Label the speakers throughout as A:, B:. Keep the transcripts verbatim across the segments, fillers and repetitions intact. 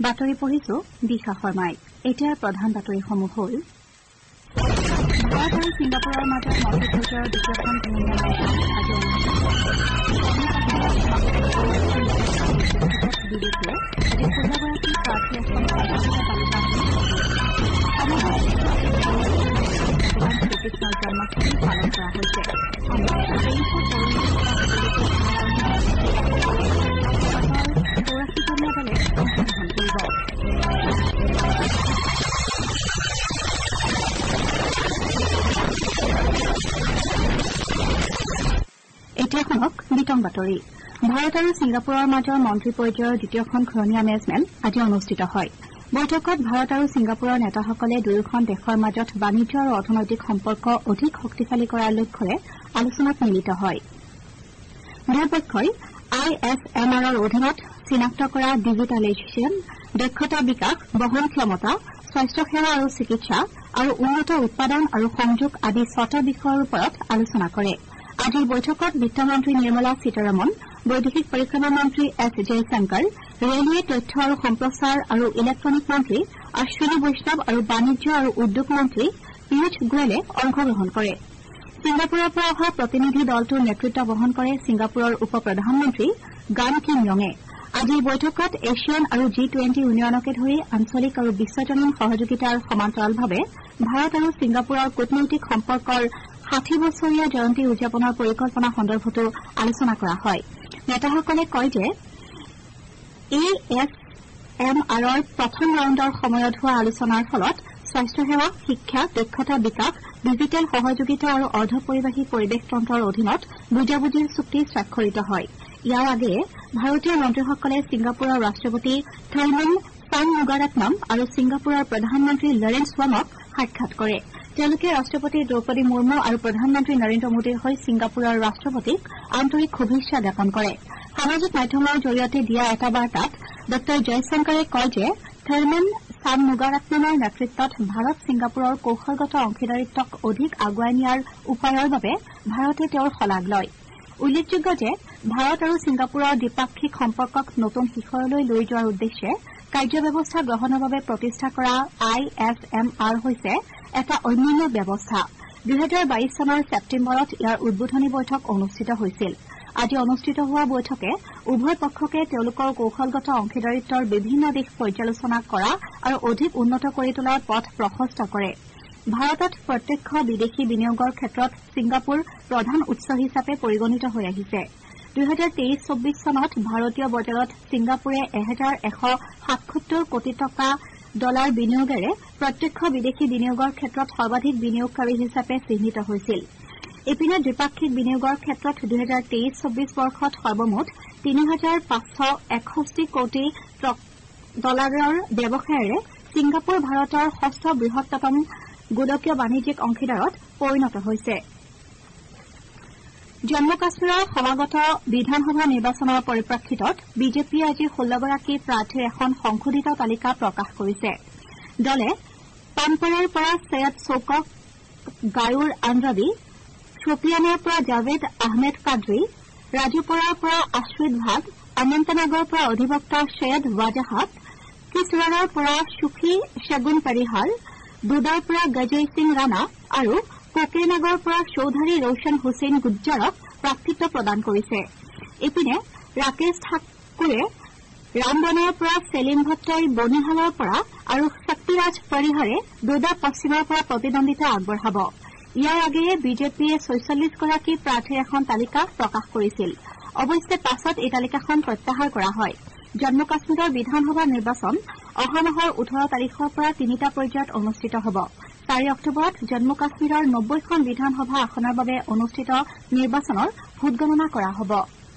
A: বাতৰি পঢ়িছো দিশা শৰ্মাই। এতিয়া প্ৰধান বাতৰিসমূহ হ'ল ভাৰত আৰু ছিংগাপুৰৰ মাজত মন্ত্ৰী পৰ্যায়ৰ দ্বিতীয়খন ঘূৰণীয়া আলোচনা আজি অনুষ্ঠিত বিজেপিয়ে আজি ষোল্লগৰাকী প্ৰাৰ্থী এখন সংসদীয় তালিকা শ্ৰীকৃষ্ণৰ জন্মাষ্টমী পালন কৰা হৈছে। চৌৰাশীজনীয়া দলে অংশগ্ৰহণ কৰিব। এতিয়া শুনক বিতং বাতৰি। ভাৰত আৰু ছিংগাপুৰৰ মাজৰ মন্ত্ৰী পৰ্যায়ৰ দ্বিতীয়খন ঘূৰণীয়া মেজমেল আজি অনুষ্ঠিত হয়। বৈঠকত ভাৰত আৰু ছিংগাপুৰৰ নেতাসকলে দুয়োখন দেশৰ মাজত বাণিজ্য আৰু অৰ্থনৈতিক সম্পৰ্ক অধিক শক্তিশালী কৰাৰ লক্ষ্যৰে আলোচনাত মিলিত হয়। দুয়োপক্ষই আই এছ এম আৰৰ অধীনত চিনাক্ত কৰা ডিজিটেলাইজেশ্যন, দক্ষতা বিকাশ, বহন ক্ষমতা, স্বাস্থ্যসেৱা আৰু চিকিৎসা আৰু উন্নত উৎপাদন আৰু সংযোগ আদি ছটা বিষয়ৰ ওপৰত আলোচনা কৰে। আজিৰ বৈঠকত বিত্তমন্ত্ৰী নিৰ্মলা সীতাৰমণ, বৈদেশিক পৰিক্ৰমা মন্ত্ৰী এছ জয়শংকৰ, ৰেলৱে, তথ্য আৰু সম্প্ৰচাৰ আৰু ইলেক্ট্ৰনিক মন্ত্ৰী অশ্বিনী বৈষ্ণৱ আৰু বাণিজ্য আৰু উদ্যোগ মন্ত্ৰী পীয়ুষ গোৱেলে অংশগ্ৰহণ কৰে। ছিংগাপুৰৰ পৰা অহা প্ৰতিনিধি দলটোৰ নেতৃত্ব বহন কৰে ছিংগাপুৰৰ উপ প্ৰধানমন্ত্ৰী গান কিম য়ঙে। আজিৰ বৈঠকত এছিয়ান আৰু জি টুৱেণ্টি ইউনিয়নকে ধৰি আঞ্চলিক আৰু বিশ্বজনীন সহযোগিতাৰ সমান্তৰালভাৱে ভাৰত আৰু ছিংগাপুৰৰ কূটনৈতিক সম্পৰ্কৰ ষাঠি বছৰীয়া জয়ন্তী উদযাপনৰ পৰিকল্পনা সন্দৰ্ভতো আলোচনা কৰা হয়। নেতাসকলে কয় যে এ এছ এম আৰৰ প্ৰথম ৰাউণ্ডৰ সময়ত হোৱা আলোচনাৰ ফলত স্বাস্থ্যসেৱা, শিক্ষা, দক্ষতা বিকাশ, ডিজিটেল সহযোগিতা আৰু অৰ্ধপৰিবাহী পৰিৱেশ তন্ত্ৰৰ অধীনত বুজাবুজিৰ চুক্তি স্বাক্ষৰিত হয়। ইয়াৰ আগেয়ে ভাৰতীয় মন্ত্ৰীসকলে ছিংগাপুৰৰ ৰাষ্ট্ৰপতি থাৰ্মেন চানমুগাৰাটনম আৰু ছিংগাপুৰৰ প্ৰধানমন্ত্ৰী লৰেন্স ৱাঙক সাক্ষাৎ কৰে। তেওঁলোকে ৰাষ্ট্ৰপতি দ্ৰৌপদী মুৰ্মু আৰু প্ৰধানমন্ত্ৰী নৰেন্দ্ৰ মোদীৰ হৈ ছিংগাপুৰৰ ৰাষ্ট্ৰপতিক আন্তৰিক শুভেচ্ছা জ্ঞাপন কৰে। সামাজিক মাধ্যমৰ জৰিয়তে দিয়া এটা বাৰ্তাত ড জয়শংকৰে কয় যে থাৰ্মেন চানমুগাৰাটনমৰ নেতৃত্বত ভাৰত ছিংগাপুৰৰ কৌশলগত অংশীদাৰিত্বক অধিক আগুৱাই নিয়াৰ উপায়ৰ বাবে ভাৰতে তেওঁৰ শলাগ লয়। উল্লেখযোগ্য যে ভাৰত আৰু ছিংগাপুৰৰ দ্বিপাক্ষিক সম্পৰ্কক নতুন শিখৰলৈ লৈ যোৱাৰ উদ্দেশ্যে কাৰ্যব্যৱস্থা গ্ৰহণৰ বাবে প্ৰতিষ্ঠা কৰা আই এছ এম আৰ হৈছে এটা অন্যান্য ব্যৱস্থা। দুহেজাৰ বাইশ চনৰ ছেপ্টেম্বৰত ইয়াৰ উদ্বোধনী বৈঠক অনুষ্ঠিত হৈছিল। আজি অনুষ্ঠিত হোৱা বৈঠকে উভয় পক্ষকে তেওঁলোকৰ কৌশলগত অংশীদাৰিত্বৰ বিভিন্ন দিশ পৰ্যালোচনা কৰা আৰু অধিক উন্নত কৰি তোলাৰ পথ প্ৰশস্ত কৰে। ভাৰতত প্ৰত্যক্ষ বিদেশী বিনিয়োগৰ ক্ষেত্ৰত ছিংগাপুৰ প্ৰধান উৎস হিচাপে পৰিগণিত হৈ আহিছে। দুহেজাৰ তেইশ চৌব্বিশ চনত ভাৰতীয় বজাৰত ছিংগাপুৰে এহেজাৰ এশ সাতসত্তৰ কোটি টকা ডলাৰ বিনিয়োগেৰে প্ৰত্যক্ষ বিদেশী বিনিয়োগৰ ক্ষেত্ৰত সৰ্বাধিক বিনিয়োগকাৰী হিচাপে চিহ্নিত হৈছিল। ইপিনে দ্বিপাক্ষিক বিনিয়োগৰ ক্ষেত্ৰত দুহেজাৰ তেইশ চৌব্বিশ বৰ্ষত সৰ্বমুঠ তিনি হাজাৰ পাঁচশ একষষ্ঠি কোটি ডলাৰৰ ব্যৱসায়েৰে ছিংগাপুৰ ভাৰতৰ ষষ্ঠ বৃহত্তম গোলকীয় বাণিজ্যিক অংশীদাৰত পৰিণত হৈছে। জম্মু কাশ্মীৰৰ সমাগত বিধানসভা নিৰ্বাচনৰ পৰিপ্ৰেক্ষিতত বিজেপিয়ে আজি ষোল্লগৰাকী প্ৰাৰ্থীৰ এখন সংশোধিত তালিকা প্ৰকাশ কৰিছে। দলে পানপাৰাৰ পৰা ছৈয়দ শৌকত গায়ুৰ আনৰাবী, শ্বপিয়ানৰ পৰা জাভেদ আহমেদ কাদ্ৰি, ৰাজুপৰাৰ পৰা আশ্ৰিত ভাগ, অনন্তনাগৰ পৰা অধিবক্তা ছৈয়দ ৱাজাহাত, কিছৱাৰৰ পৰা সুফি শেগুন পৰিহাৰ, দুদাৰ পৰা গজয় সিং ৰাণা আৰু কোকেনগৰৰ পৰা চৌধাৰী ৰোশন হুছেইন গুজ্জাৰক প্ৰাৰ্থিত্ব প্ৰদান কৰিছে। ইপিনে ৰাকেশ ঠাকুৰে ৰামবনৰ পৰা, চেলিম ভট্টই বনিহালৰ পৰা আৰু শক্তিৰাজ পৰিহাৰে দুদা পশ্চিমৰ পৰা প্ৰতিদ্বন্দ্বিতা আগবঢ়াব। ইয়াৰ আগেয়ে বিজেপিয়ে ছয়চল্লিশ গৰাকী প্ৰাৰ্থীৰ এখন তালিকা প্ৰকাশ কৰিছিল। অৱশ্যে পাছত এই তালিকাখন প্ৰত্যাহাৰ কৰা হয়। জম্মু কাশ্মীৰৰ বিধানসভা নিৰ্বাচন অহা মাহৰ ওঠৰ তাৰিখৰ পৰা তিনিটা পৰ্যায়ত অনুষ্ঠিত হ'ব। চাৰি অক্টোবৰত জম্মু কাশ্মীৰৰ নব্বৈখন বিধানসভা আসনৰ বাবে অনুষ্ঠিত নিৰ্বাচনৰ ভোটগণনা কৰা হ'ব।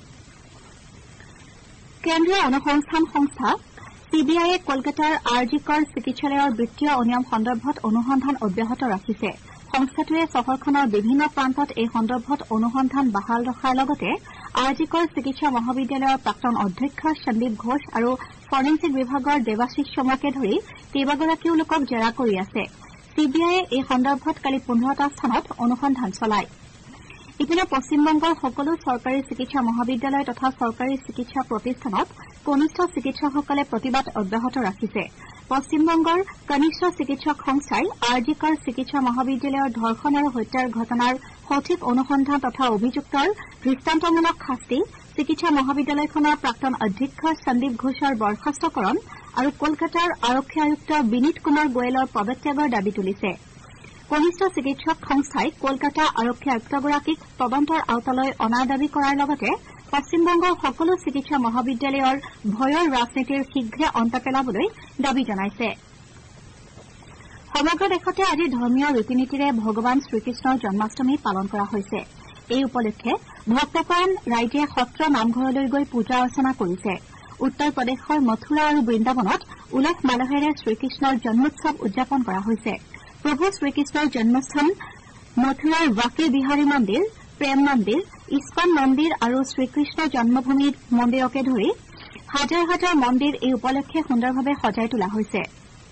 A: কেন্দ্ৰীয় অনুসন্ধান সংস্থা চি বি আইয়ে কলকাতাৰ আৰ জি কৰ চিকিৎসালয়ৰ বিত্তীয় অনিয়ম সন্দৰ্ভত অনুসন্ধান অব্যাহত ৰাখিছে। সংস্থাটোৱে চহৰখনৰ বিভিন্ন প্ৰান্তত এই সন্দৰ্ভত অনুসন্ধান বাহাল ৰখাৰ লগতে আৰ জি কৰ চিকিৎসা মহাবিদ্যালয়ৰ প্ৰাক্তন অধ্যক্ষ সন্দীপ ঘোষ আৰু ফৰেনচিক বিভাগৰ দেৱাশিষ শৰ্মাকে ধৰি কেইবাগৰাকীও লোকক জেৰা কৰি আছে। চি বি আইয়ে এই সন্দৰ্ভত কালি পোন্ধৰটা স্থানত অনুসন্ধান চলায়। ইপিনে পশ্চিমবংগৰ সকলো চৰকাৰী চিকিৎসা মহাবিদ্যালয় তথা চৰকাৰী চিকিৎসা প্ৰতিষ্ঠানত কনিষ্ঠ চিকিৎসকসকলে প্ৰতিবাদ অব্যাহত ৰাখিছে। পশ্চিমবংগৰ কনিষ্ঠ চিকিৎসক সংস্থাই আৰ জি কৰ চিকিৎসা মহাবিদ্যালয়ৰ ধৰ্ষণ আৰু হত্যাৰ ঘটনাৰ সঠিক অনুসন্ধান তথা অভিযুক্তৰ দৃষ্টান্তমূলক শাস্তি, চিকিৎসা মহাবিদ্যালয়খনৰ প্ৰাক্তন অধ্যক্ষ সন্দীপ ঘোষৰ বৰ্খাস্তকৰণ আৰু কলকাতাৰ আৰক্ষী আয়ুক্ত বিনীত কুমাৰ গোৱেলৰ পদত্যাগৰ দাবী তুলিছে। কনিষ্ঠ চিকিৎসক সংস্থাই কলকাতা আৰক্ষী আয়ুক্তগৰাকীক তদন্তৰ আওতালৈ অনাৰ দাবী কৰাৰ লগতে পশ্চিমবংগৰ সকলো চিকিৎসা মহাবিদ্যালয়ৰ ভয়ৰ ৰাজনীতিৰ শীঘ্ৰে অন্ত পেলাবলৈ দাবী জনাইছে। সমগ্ৰ দেশতে আজি ধৰ্মীয় ৰীতি নীতিৰে ভগৱান শ্ৰীকৃষ্ণৰ জন্মাষ্টমী পালন কৰা হৈছে। এই উপলক্ষে ভক্তপ্ৰাণ ৰাইজে সত্ৰ নামঘৰলৈ গৈ পূজা অৰ্চনা কৰিছে। উত্তৰ প্ৰদেশৰ মথুৰা আৰু বৃন্দাবনত উলহ মালহেৰে শ্ৰীকৃষ্ণৰ জন্মোৎসৱ উদযাপন কৰা হৈছে। প্ৰভু শ্ৰীকৃষ্ণৰ জন্মস্থান মথুৰাৰ ৱাকে বিহাৰী মন্দিৰ, প্ৰেম মন্দিৰ, ইস্কন মন্দিৰ আৰু শ্ৰীকৃষ্ণ জন্মভূমি মন্দিৰকে ধৰি হাজাৰ হাজাৰ মন্দিৰ এই উপলক্ষে সুন্দৰভাৱে সজাই তোলা হৈছে।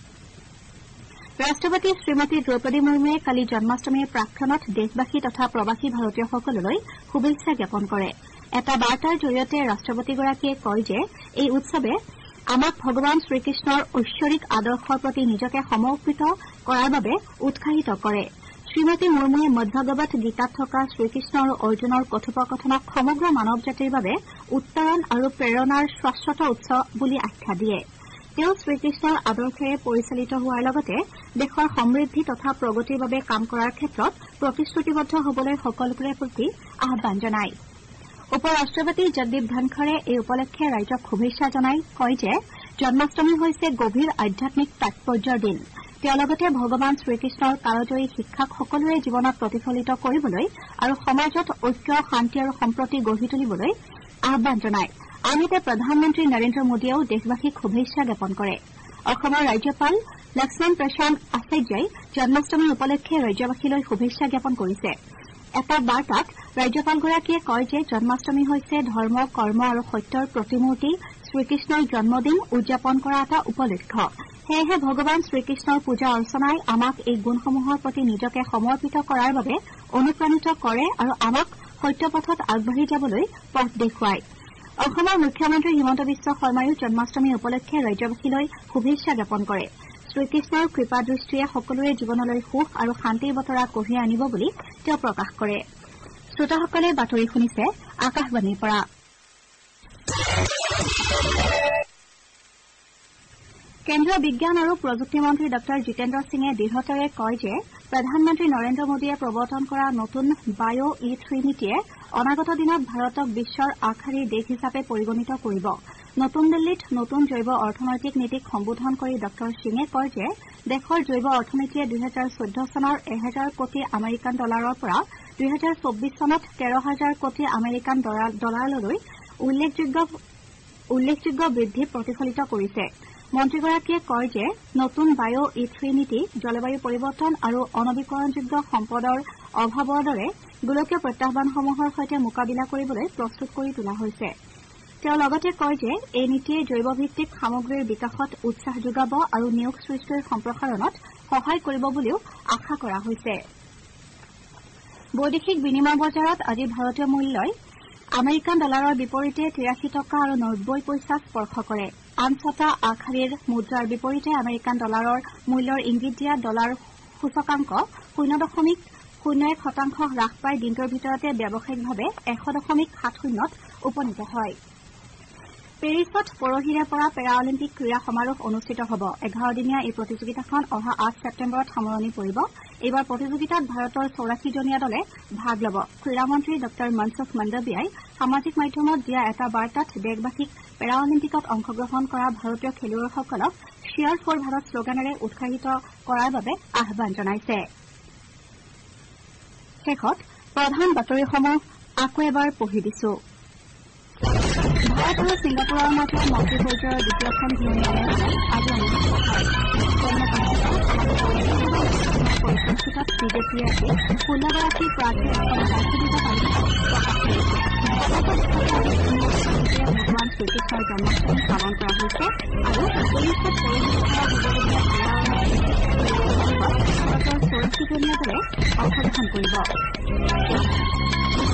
A: ৰাষ্ট্ৰপতি শ্ৰীমতী দ্ৰৌপদী মুৰ্মুৱে কালি জন্মাষ্টমীৰ প্ৰাক্ষণত দেশবাসী তথা প্ৰৱাসী ভাৰতীয়সকললৈ শুভেচ্ছা জ্ঞাপন কৰে। এটা বাৰ্তাৰ জৰিয়তে ৰাষ্ট্ৰপতিগৰাকীয়ে কয় যে এই উৎসৱে আমাক ভগৱান শ্ৰীকৃষ্ণৰ ঐশ্বৰিক আদৰ্শৰ প্ৰতি নিজকে সমৰ্পিত কৰাৰ বাবে উৎসাহিত কৰে। শ্ৰীমতী মুৰ্মুৱে মধ্যভগৱত গীতাত থকা শ্ৰীকৃষ্ণ আৰু অৰ্জুনৰ কথোপকথনক সমগ্ৰ মানৱ জাতিৰ বাবে উত্তৰণ আৰু প্ৰেৰণাৰ শাশ্বত উৎস বুলি আখ্যা দিয়ে। তেওঁ শ্ৰীকৃষ্ণৰ আদৰ্শেৰে পৰিচালিত হোৱাৰ লগতে দেশৰ সমৃদ্ধি তথা প্ৰগতিৰ বাবে কাম কৰাৰ ক্ষেত্ৰত প্ৰতিশ্ৰুতিবদ্ধ হ'বলৈ সকলোৰে প্ৰতি আহ্বান জনায়। উপ ৰাষ্ট্ৰপতি জগদীপ ধনখৰে এই উপলক্ষে ৰাইজক শুভেচ্ছা জনাই কয় যে জন্মাষ্টমী হৈছে গভীৰ আধ্যাত্মিক তাৎপৰ্যৰ দিন। তেওঁ লগতে ভগৱান শ্ৰীকৃষ্ণৰ কালজয়ী শিক্ষাক সকলোৰে জীৱনত প্ৰতিফলিত কৰিবলৈ আৰু সমাজত ঐক্য, শান্তি আৰু সম্প্ৰতি গঢ়ি তুলিবলৈ আহ্বান জনায়। আনহাতে প্ৰধানমন্ত্ৰী নৰেন্দ্ৰ মোদীয়েও দেশবাসীক শুভেচ্ছা জ্ঞাপন কৰে। অসমৰ ৰাজ্যপাল লক্ষ্মণ প্ৰসাদ আচাৰ্যই জন্মাষ্টমী উপলক্ষে ৰাজ্যবাসীলৈ শুভেচ্ছা জ্ঞাপন কৰিছে। এটা বাৰ্তাত ৰাজ্যপালগৰাকীয়ে কয় যে জন্মাষ্টমী হৈছে ধৰ্ম, কৰ্ম আৰু সত্যৰ প্ৰতিমূৰ্তি শ্ৰীকৃষ্ণৰ জন্মদিন উদযাপন কৰা এটা উপলক্ষ। সেয়েহে ভগৱান শ্ৰীকৃষ্ণৰ পূজা অৰ্চনাই আমাক এই গুণসমূহৰ প্ৰতি নিজকে সমৰ্পিত কৰাৰ বাবে অনুপ্ৰাণিত কৰে আৰু আমাক সত্যপথত আগবাঢ়ি যাবলৈ পথ দেখুৱায়। অসমৰ মুখ্যমন্ত্ৰী হিমন্ত বিশ্ব শৰ্মায়ো জন্মাষ্টমী উপলক্ষে ৰাজ্যবাসীলৈ শুভেচ্ছা জ্ঞাপন কৰে। শ্ৰীকৃষ্ণৰ কৃপা দৃষ্টিয়ে সকলোৰে জীৱনলৈ সুখ আৰু শান্তিৰ বতৰা কঢ়িয়াই আনিব বুলি তেওঁ প্ৰকাশ কৰে। শ্ৰোতাসকলে বাতৰি শুনিছে আকাশবাণীৰ পৰা। কেন্দ্ৰীয় বিজ্ঞান আৰু প্ৰযুক্তি মন্ত্ৰী ডঃ জিতেন্দ্ৰ সিঙে দৃঢ়তাৰে কয় যে প্ৰধানমন্ত্ৰী নৰেন্দ্ৰ মোদীয়ে প্ৰৱৰ্তন কৰা নতুন বায়' ই থ্ৰী নীতিয়ে অনাগত দিনত ভাৰতক বিশ্বৰ আগশাৰীৰ দেশ হিচাপে পৰিগণিত কৰিব। নতুন দিল্লীত নতুন জৈৱ অৰ্থনৈতিক নীতিক সম্বোধন কৰি ডঃ সিঙে কয় যে দেশৰ জৈৱ অৰ্থনীতিয়ে দুহেজাৰ চৈধ্য চনৰ এহেজাৰ কোটি আমেৰিকান ডলাৰৰ পৰা দুহেজাৰ চৌবিশ চনত তেৰ হাজাৰ কোটি আমেৰিকান ডলাৰলৈ উল্লেখযোগ্য বৃদ্ধি প্ৰতিফলিত কৰিছে। মন্ত্ৰীগৰাকীয়ে কয় যে নতুন বায়' ই থ্ৰী নীতি জলবায়ু পৰিৱৰ্তন আৰু অনৱীকৰণযোগ্য সম্পদৰ অভাৱৰ দৰে গোলকীয় প্ৰত্যাহ্বানসমূহৰ সৈতে মোকাবিলা কৰিবলৈ প্ৰস্তুত কৰি তোলা হৈছে। তেওঁ লগতে কয় যে এই নীতিয়ে জৈৱভিত্তিক সামগ্ৰীৰ বিকাশত উৎসাহ যোগাব আৰু নিয়োগ সৃষ্টিৰ সম্প্ৰসাৰণত সহায় কৰিব বুলিও আশা কৰা হৈছে। বৈদেশিক বিনিময় বজাৰত আজি ভাৰতীয় মূল্যই আমেৰিকান ডলাৰৰ বিপৰীতে তিৰাশী টকা আৰু নব্বৈ পইচা স্পৰ্শ কৰে। আন ছটা আগশাৰীৰ মুদ্ৰাৰ বিপৰীতে আমেৰিকান ডলাৰৰ মূল্যৰ ইংগিত দিয়া ডলাৰ সূচকাংক শূন্য দশমিক শূন্য এক শতাংশ হ্ৰাস পাই দিনটোৰ ভিতৰতে ব্যৱসায়িকভাৱে এশ দশমিক সাত শূন্যত উপনীত হয়। পেৰিছত পৰহিৰে পৰা পেৰা অলিম্পিক ক্ৰীড়া সমাৰোহ অনুষ্ঠিত হ'ব। এঘাৰ দিনীয়া এই প্ৰতিযোগিতাখন অহা আঠ ছেপ্টেম্বৰত সামৰণি পৰিব। এইবাৰ প্ৰতিযোগিতাত ভাৰতৰ চৌৰাশীজনীয়া দলে ভাগ ল'ব। ক্ৰীড়া মন্ত্ৰী ডঃ মনসুখ মাণ্ডভিয়াই সামাজিক মাধ্যমত দিয়া এটা বাৰ্তাত দেশবাসীক পেৰা অলিম্পিকত অংশগ্ৰহণ কৰা ভাৰতীয় খেলুৱৈসকলক চিয়াৰ ফৰ ভাৰত শ্লোগানেৰে উৎসাহিত কৰাৰ বাবে আহ্বান জনাইছে। শেষত প্ৰধান বাতৰিসমূহ আকৌ এবাৰ পঢ়ি দিছো। ভাৰত আৰু ছিংগাপুৰৰ মাজত মন্ত্ৰী পৰ্যায়ৰ দ্বিতীয়খন ঘূৰণীয়া মেজ আজি অনুষ্ঠিত হয়। পৰিপ্ৰেক্ষিতত বিজেপিয়ে আজি ষোল্লগৰাকী প্ৰাৰ্থীৰ এখন সংশোধিত তালিকা প্ৰকাশ কৰিছে। ভগৱান শ্ৰীকৃষ্ণৰ জন্মাষ্টমী পালন কৰা হৈছে আৰু উৰিষ্যাত পৰিৱেশনৰ ভাৰতৰ চৌৰাশীজনীয়া দলে অংশগ্ৰহণ কৰিব।